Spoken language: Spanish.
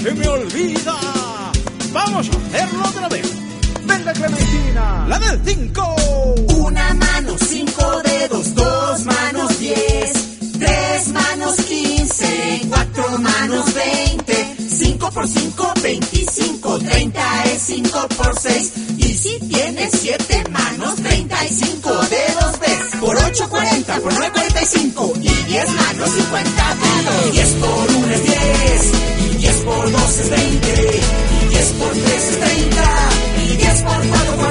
se me olvida. Vamos a hacerlo otra vez. Venga, Clementina, la del 5. Una mano, 5 dedos, 2 manos, 10, 3 manos, 15, 4 manos, 20, 5 por 5, 25, 30 es 5 por 6. Y si tienes 7 manos, 35 dedos ves. Por 8, 40, por 9, 45. Y 10 manos, 50 dedos. 10 por 1 es 10. Y 10 por 2 es 20. Y 10 por 3 es 30. Y 10 por 4,